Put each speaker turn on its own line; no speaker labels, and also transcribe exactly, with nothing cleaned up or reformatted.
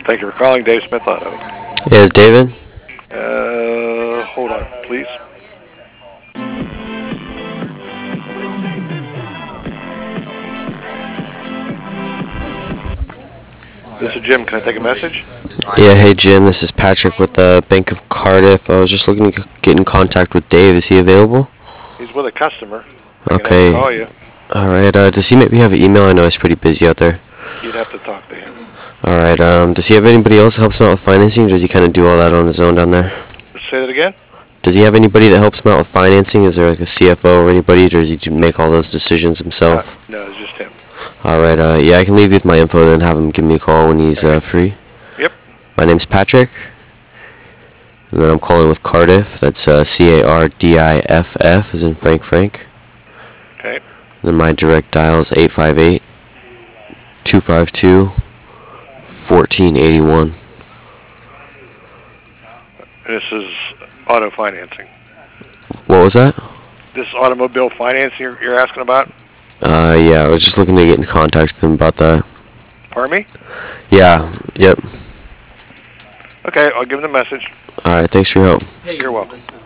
Thank you for calling Dave Smith Auto.
Yes, David?
Uh, hold on, please. This is Jim. Can I take a message?
Yeah, hey Jim, this is Patrick with the Bank of Cardiff. I was just looking to get in contact with Dave. Is he available?
He's with a customer. I can have him
Okay.
call you.
Alright, uh, does he maybe have an email? I know he's pretty busy out there.
You'd have to talk to him.
Alright, um, does he have anybody else that helps him out with financing, or does he kind of do all that on his own down there?
Say that again?
Does he have anybody that helps him out with financing? Is there like a C F O or anybody, or does he make all those decisions himself?
Uh, no, it's just him.
Alright, uh, yeah, I can leave you with my info then have him give me a call when he's uh, free.
Yep.
My name's Patrick. And then I'm calling with Cardiff. That's uh, C A R D I F F, as in Frank Frank.
Okay.
And then my direct dial is eight five eight, two five two, one four eight one.
This is auto financing.
What was that?
This automobile financing you're, you're asking about?
Uh, yeah, I was just looking to get in contact with him about that.
Pardon me?
Yeah, yep.
Okay, I'll give him the message.
Alright, thanks for your help.
You're welcome.